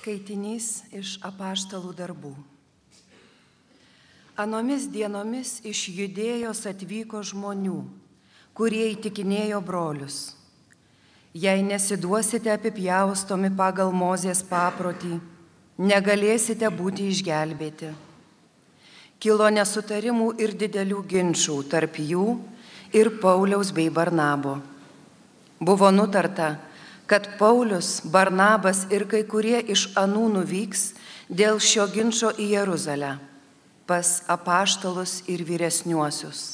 Skaitinys iš apaštalų darbų. Anomis dienomis iš Judėjos atvyko žmonių, kurie įtikinėjo brolius. Jei nesiduosite apipjaustomi pagal Mozės paprotį, negalėsite būti išgelbėti. Kilo nesutarimų ir didelių ginčų tarp jų ir Pauliaus bei Barnabo. Buvo nutarta, kad Paulius, Barnabas ir kai kurie iš anų nuvyks dėl šio ginčo į Jeruzalę, pas apaštalus ir vyresniuosius.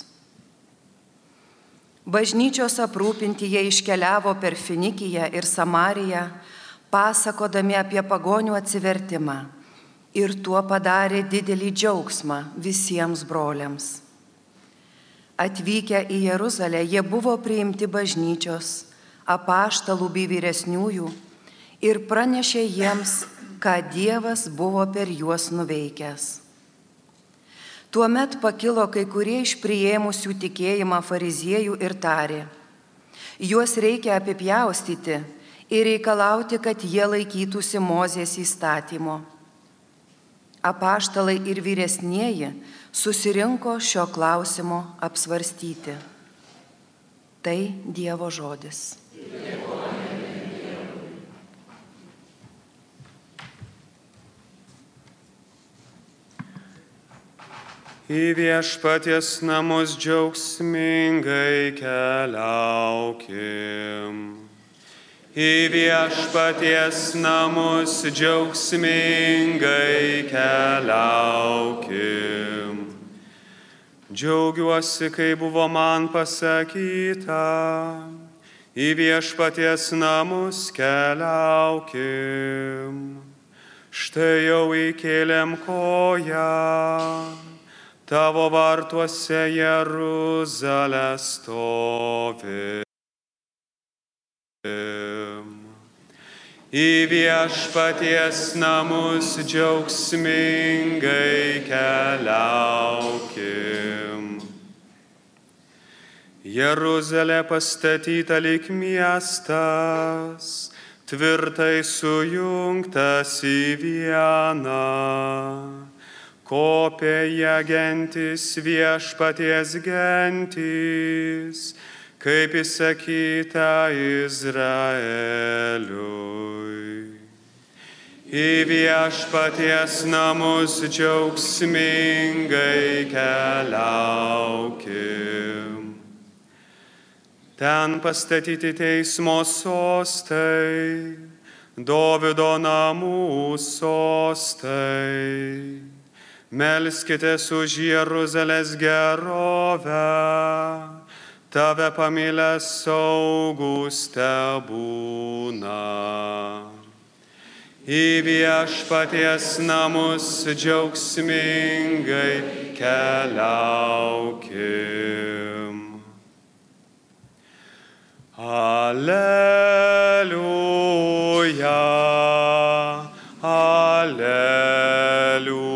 Bažnyčios aprūpinti jie iškeliavo per Finikiją ir Samariją, pasakodami apie pagonių atsivertimą, ir tuo padarė didelį džiaugsmą visiems broliams. Atvykę į Jeruzalę, jie buvo priimti bažnyčios, apaštalų bei vyresniųjų ir pranešė jiems, ką Dievas buvo per juos nuveikęs. Tuomet pakilo kai kurie iš priėmusių tikėjimą fariziejų ir tarė: juos reikia apipjaustyti ir reikalauti, kad jie laikytųsi Mozės įstatymo. Apaštalai ir vyresnieji susirinko šio klausimo apsvarstyti. Tai Dievo žodis. Į Viešpaties namus džiaugsmingai keliaukim. Į Viešpaties namus džiaugsmingai keliaukim. Džiaugiuosi, kai buvo man pasakyta, į Viešpaties namus keliaukim. Štai jau įkėlėm koją, tavo vartuose Jeruzalė stovi. Į Viešpaties namus džiaugsmingai keliaukim. Jeruzalė pastatyta lyg miestas, tvirtai sujungtas į vieną. Kopė ją gentys, Viešpaties gentys, kaip įsakyta Izraeliui. Į Viešpaties namus džiaugsmingai keliaukim. Ten pastatyti teismo sostai, Dovydo namų sostai. Melskitės už Jeruzalės gerovę, tave pamilęs saugūs tebūna. Į Viešpaties namus džiaugsmingai keliaukim. Aleliuja, aleliuja.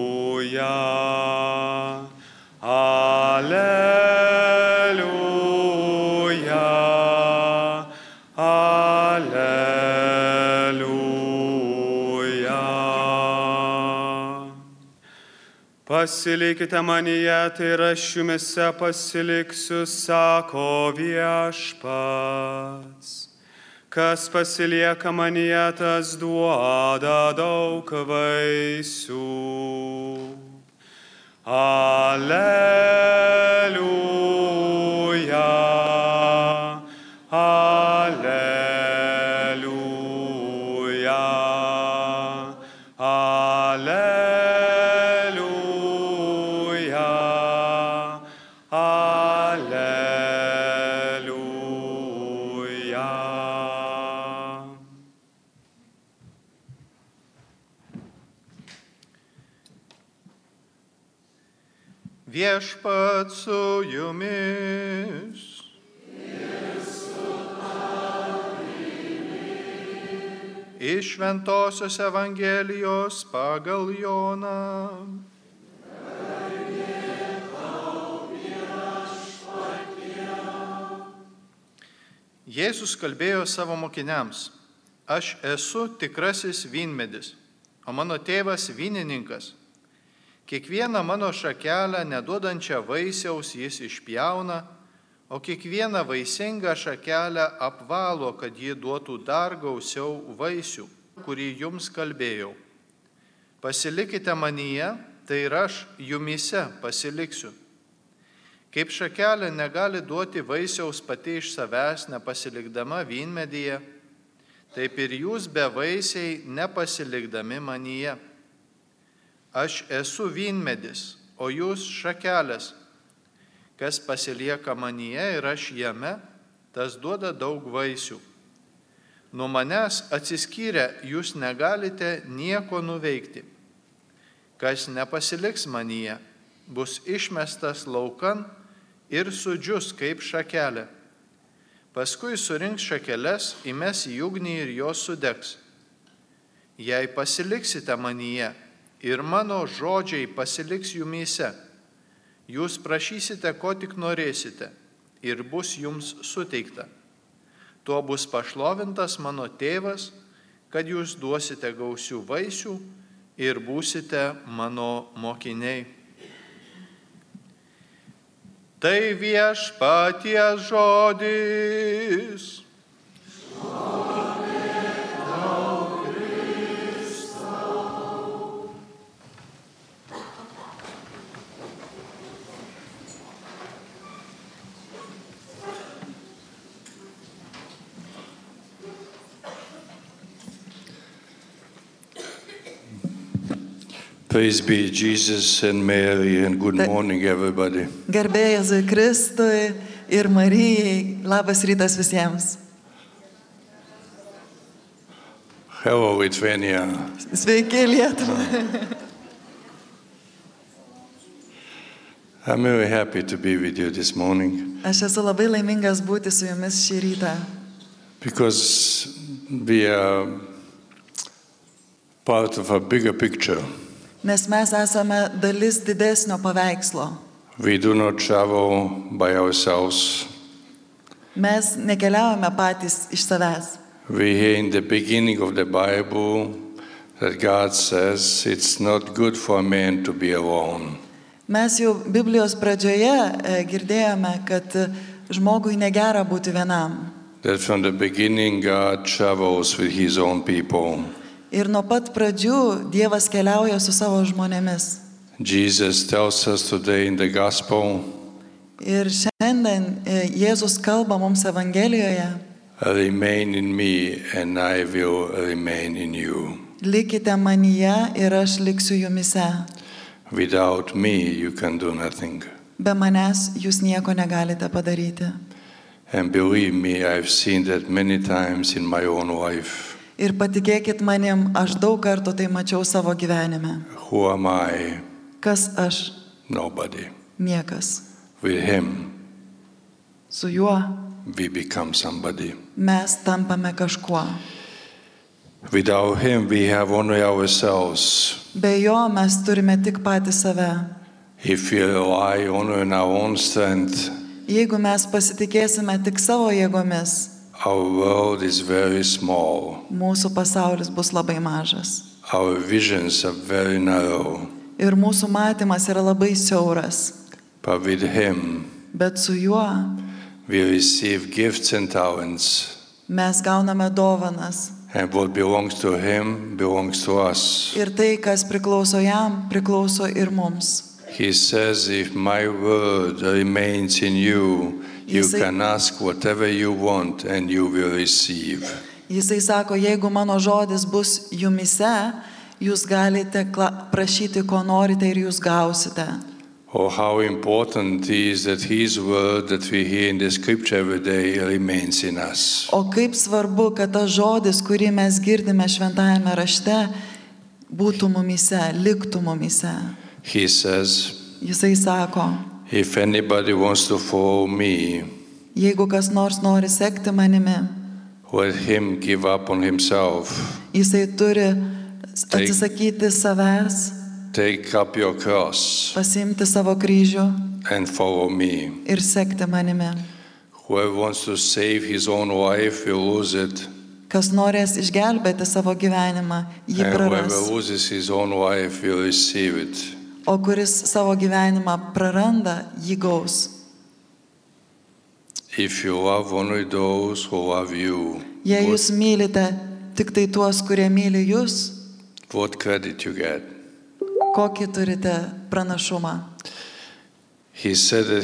Pasilikite manyje, tai ir aš jumyse pasiliksiu, sako Viešpats. Kas pasilieka manyje, tas duoda daug vaisių. Aleliuja, aleliuja, aleliuja. Viešpats su jumis. Iš Šventosios Evangelijos pagal Joną. Jėzus kalbėjo savo mokiniams: Aš esu tikrasis vynmedis, o mano tėvas vynininkas. Kiekvieną mano šakelę neduodančią vaisiaus jis išpjauna, o kiekvieną vaisingą šakelę apvalo, kad ji duotų dar gausiau vaisių, kurį jums kalbėjau. Pasilikite manyje, tai ir aš jumyse pasiliksiu. Kaip šakelė negali duoti vaisiaus pati iš savęs, nepasilikdama vynmedyje, taip ir jūs bevaisiai nepasilikdami manyje. Aš esu vynmedis, o jūs šakelės. Kas pasilieka manyje ir aš jame, tas duoda daug vaisių. Nuo manęs atsiskyrę jūs negalite nieko nuveikti. Kas nepasiliks manyje, bus išmestas laukan ir sudžius kaip šakelė. Paskui surinks šakeles, įmes į ugnį ir jos sudegs. Jei pasiliksite manyje ir mano žodžiai pasiliks jumyse, jūs prašysite, ko tik norėsite, ir bus jums suteikta. Tuo bus pašlovintas mano tėvas, kad jūs duosite gausių vaisių ir būsite mano mokiniai. Tai viešpaties žodis. Praise be Jesus and Mary, and good morning, everybody. Garbė Jėzui Kristui ir Marijai. Labas rytas visiems. Hello, Lithuania. Sveiki, Lietuva. I'm very happy to be with you this morning Aš esu labai laimingas būti su jumis šį rytą, because we are part of a bigger picture. nes mes esame dalis didesnio paveikslo. We do not travel by ourselves. Mes nekeliaujame patys iš savęs. We hear in the beginning of the Bible that God says it's not good for a man to be alone. Mes jau Biblijos pradžioje girdėjome, kad žmogui negera būti vienam. That from the beginning God travels with his own people. Ir nuo pat pradžių Dievas keliauja su savo žmonėmis. Jesus tells us today in the gospel, Ir šiandien Jėzus kalba mums Evangelijoje: remain in me and I will remain in you. likite manyje ir aš liksiu jumise. Without me you can do nothing. Be manęs jūs nieko negalite padaryti. And believe me, I've seen that many times in my own life. Ir patikėkit manim, aš daug kartų tai mačiau savo gyvenime. Who am I? Kas aš? Nobody. Niekas. With him Su juo we become somebody. mes tampame kažkuo. Without him we have only ourselves. Be jo mes turime tik patį save. If we rely only on our own strength, Jeigu mes pasitikėsime tik savo jėgomis, our world is very small. mūsų pasaulis bus labai mažas. Our visions are very narrow. Ir mūsų matymas yra labai siauras. But with him Bet su juo we receive gifts and talents. mes gauname dovanas. And what belongs to him belongs to us. Ir tai, kas priklauso jam, priklauso ir mums. He says, if my word remains in you, you Jisai- can ask whatever you want and you will receive. Jisai sako, jeigu mano žodis bus jumise, jūs galite prašyti, ko norite ir jūs gausite. Oh, how important it is that his word that we hear in the scripture every day remains in us. O kaip svarbu, kad tas žodis, kurį mes girdime šventajame rašte, būtų mumise, liktų mumise. He says, Jisai sako, if anybody wants to follow me, jeigu kas nors nori sekti manimi, let him give up on himself. jisai turi atsisakyti savęs, Take up your cross pasiimti savo kryžių and follow me. ir sekti manimi. Whoever wants to save his own life will lose it. Kas norės išgelbėti savo gyvenimą, jį And whoever praras. loses his own life will receive it. O kuris savo gyvenimą praranda, jį gaus. If you love only those who love you, Jei jūs mylite tik tai tuos, kurie myli jūs, what credit you get? kokį turite pranašumą? He said that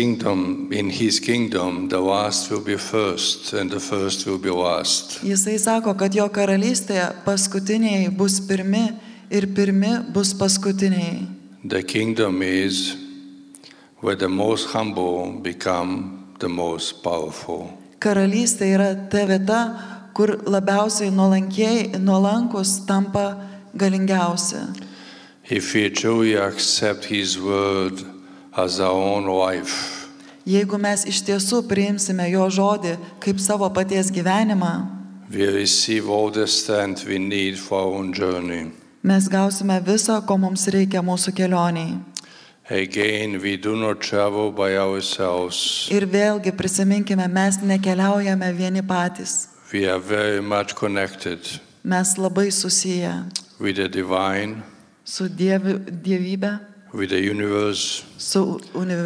in his kingdom, the last will be first and the first will be last. Jisai sako, kad jo karalystėje paskutiniai bus pirmi ir pirmi bus paskutiniai. The kingdom is where the most humble become the most powerful. Karalystė yra ta vieta, kur labiausiai nuolankus tampa galingiausi. If we truly accept his word as our own life, Jeigu mes iš tiesų priimsime jo žodį kaip savo paties gyvenimą, we receive all the strength we need for our own journey. mes gausime visą, ko mums reikia mūsų kelioniai. Again, we do not travel by ourselves. Ir vėlgi prisiminkime, mes nekeliaujame vieni patys. We are very much connected Mes labai susiję with the divine, su dievybė, with the universe, su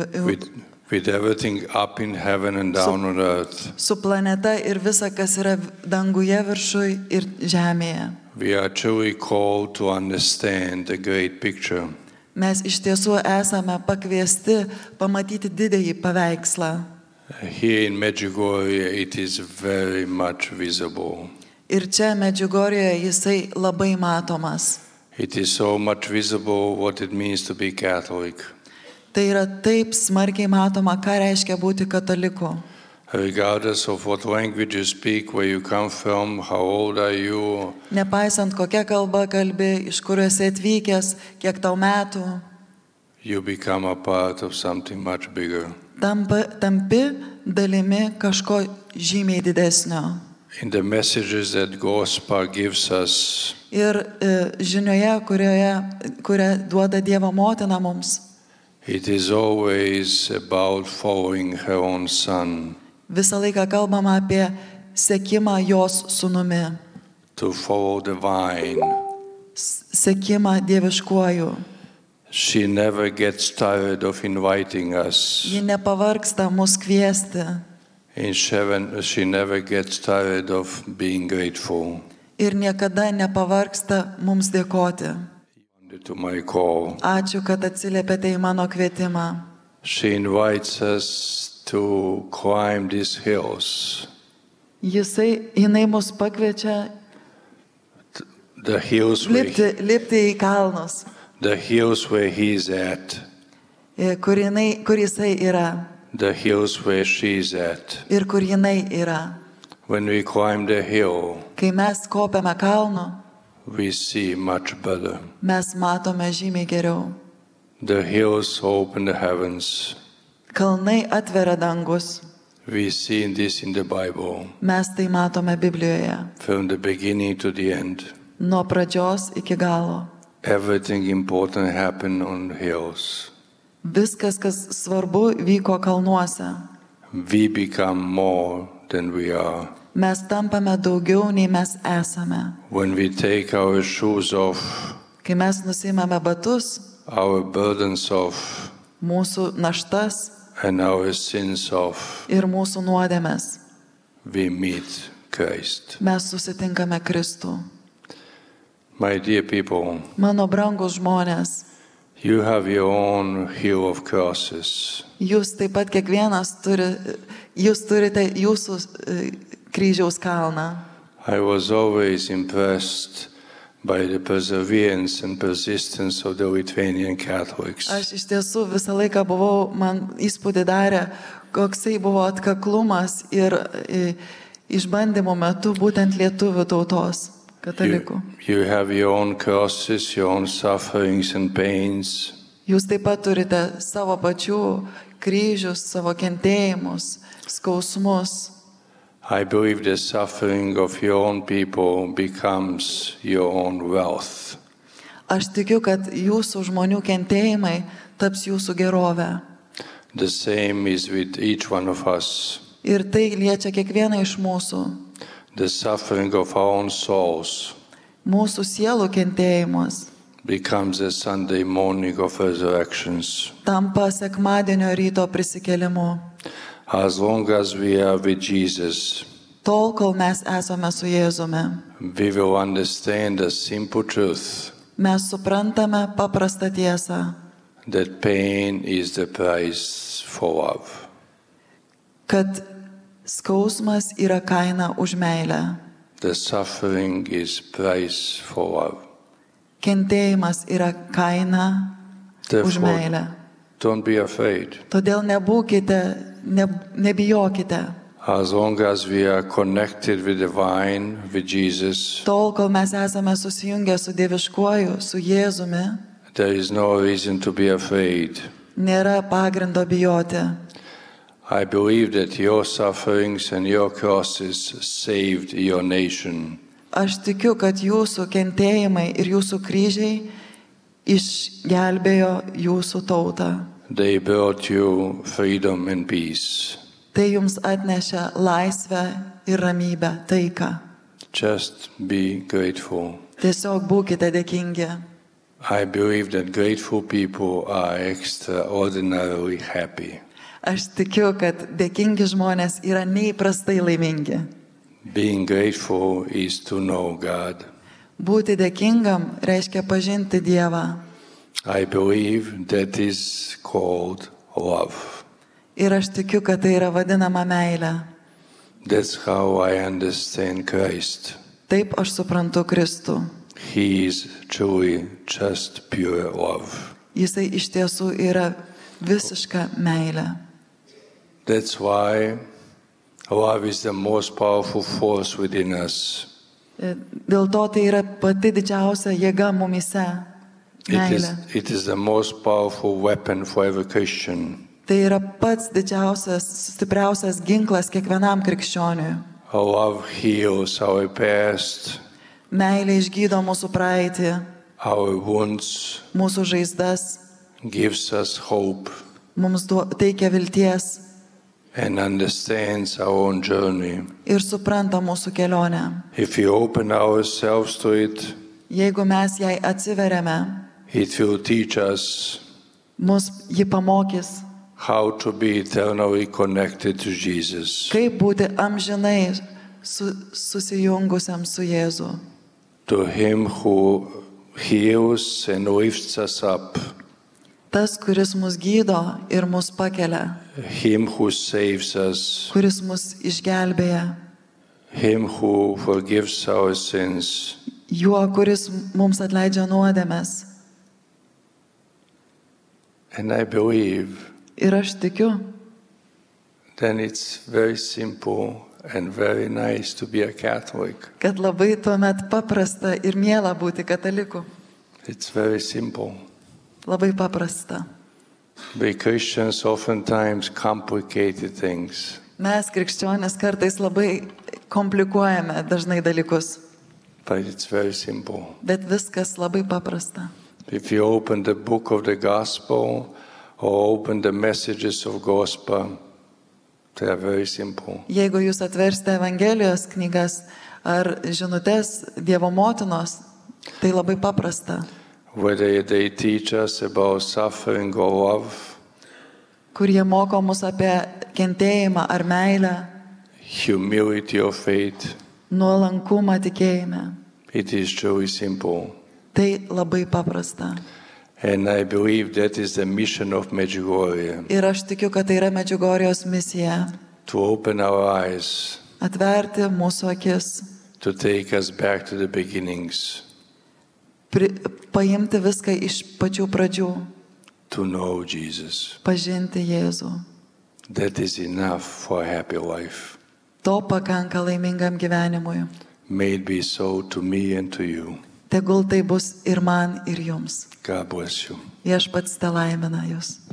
with everything up in heaven and down on earth. su planeta ir visa, kas yra danguje viršui ir žemėje. We are truly called to understand the great picture. Mes iš tiesų esame pakviesti pamatyti didįjį paveikslą. Here in Medjugorje, it is very much visible. Ir čia Medžiugorjoje jisai labai matomas. It is so much visible what it means to be Catholic. Tai yra taip smarkiai matoma, ką reiškia būti kataliku. Regardless of what language you speak, where you come from, how old are you, Nepaisant kokią kalbą kalbi, iš kur esi atvykęs, kiek tau metų, you become a part of something much bigger. tampi dalimi kažko žymiai didesnio. In the messages that Gospel gives us, Ir žinioje, kurią duoda Dievo motina mums, it is always about following her own Son, visą laiką kalbama apie sekimą jos sūnumi, to follow the vine. sekimą dieviškuoju. She never gets tired of inviting us. Ji nepavargsta mus kviesti In Sharon, she never gets tired of being grateful ir niekada nepavargsta mums dėkoti. to my call. Ačiū, kad atsiliepėte į mano kvietimą. She invites us to climb these hills, Jinai mus pakviečia the hills where, lipti į kalnus, the hills where he's at, kur jisai yra the hills where she's at. ir kur jinai yra. When we climb the hill, Kai mes kopiame kalnu, we see much better. mes matome žymiai geriau. The hills open the heavens. Kalnai atveria dangus. We see this in the Bible, Mes tai matome Biblijoje. from the beginning to the end. Nuo pradžios iki galo. Everything important happened on hills. Viskas, kas svarbu, vyko kalnuose. We become more than we are. Mes tampame daugiau, nei mes esame. When we take our shoes off, Kai mes nusimame batus, our burdens off, mūsų naštas and our sins off, ir mūsų nuodėmes, we meet Christ. mes susitinkame Kristų. My dear people, Mano brangus žmonės, you have your own hill of crosses. jūs taip pat kiekvienas turite jūsų kryžiaus kalną. I was always impressed by the perseverance and persistence of the Lithuanian Catholics. Aš iš tiesų visą laiką man įspūdį darė, koksai buvo atkaklumas ir išbandymo metu būtent lietuvių tautos katalikų. You have your own crosses, your own sufferings and pains. Jūs taip pat turite savo pačių kryžius, savo kentėjimus, skausmus. I believe the suffering of your own people becomes your own wealth. Aš tikiu, kad jūsų žmonių kentėjimai taps jūsų gerovę. The same is with each one of us. Ir tai liečia kiekvieną iš mūsų. The suffering of our own souls mūsų sielų kentėjimas becomes a Sunday morning of resurrections. tampa sekmadienio ryto prisikėlimu. As long as we are with Jesus, Tol, kol mes esame su Jėzumi, we will understand the simple truth mes suprantame paprastą tiesą, that pain is the price for love. kad skausmas yra kaina už meilę. The suffering is price for love. Kentėjimas yra kaina už Therefore, meilę. don't be afraid. Todėl nebijokite. As long as we are connected with the vine, with Jesus, Tol, kol mes esame susijungę su Dieviškuoju, su Jėzumi, there is no reason to be afraid. nėra pagrindo bijoti. I believe that your sufferings and your crosses saved your nation. Aš tikiu, kad jūsų kentėjimai ir jūsų kryžiai išgelbėjo jūsų tautą. They brought you freedom and peace. Tai jums atnešė laisvę ir ramybę, taiką. Just be grateful. Tiesiog būkite dėkingi. I believe that grateful people are extraordinarily happy. Aš tikiu, kad dėkingi žmonės yra neįprastai laimingi. Being grateful is to know God. Būti dėkingam reiškia pažinti Dievą. I believe that is called love. Ir aš tikiu, kad tai yra vadinama meilė. That's how I understand Christ. Taip aš suprantu Kristų. He is truly just pure love. Jisai iš tiesų yra visiška meilė. That's why love is the most powerful force within us. Dėl to tai yra pati didžiausia jėga mumyse. Meilė. It is the most powerful weapon for every Christian. Tai yra pats didžiausias, stipriausias ginklas kiekvienam krikščioniui. Love heals our past, Meilė išgydo mūsų praeitį, our wounds, mūsų žaizdas, gives us hope, mums teikia vilties and understands our own journey. ir supranta mūsų kelionę. If we open ourselves to it, Jeigu mes jai atsiveriame, it will teach us mus ji pamokys, how to be eternally connected to Jesus, kaip būti amžinai susijungusiam su Jėzu. to Him who heals and lifts us up, Tas, kuris mus gydo ir mus pakelia, Him who saves us, kuris mus išgelbėja, Him who forgives our sins. juo, kuris mums atleidžia nuodėmes. And I believe Ir aš tikiu, then it's very simple and very nice to be a Catholic. kad labai tuomet paprasta ir miela būti kataliku. It's very simple. Labai paprasta. We Christians oftentimes complicate things. Mes, krikščionys, kartais labai komplikuojame dažnai dalykus, But it's very simple. bet viskas labai paprasta. If you open the book of the gospel or open the messages of gospel, they are very simple. Jeigu jūs atversite Evangelijos knygas ar žinutes Dievo motinos, tai labai paprasta. Whether they teach us about suffering or love, Kur jie moko mus apie kentėjimą ar meilę, humility or faith, nuolankumą tikėjime. it is truly simple. Tai labai paprasta. And I believe that is the mission of Medjugorje, Ir aš tikiu, kad tai yra Medžiugorijos misija to open our eyes, - atverti mūsų akis, to take us back to the beginnings, paimti viską iš pačių pradžių, to know Jesus. pažinti Jėzų. That is enough for a happy life. To pakanka laimingam gyvenimui. May it be so to me and to you. Tegul tai bus ir man, ir jums. God bless you. Viešpats te laimina jūs.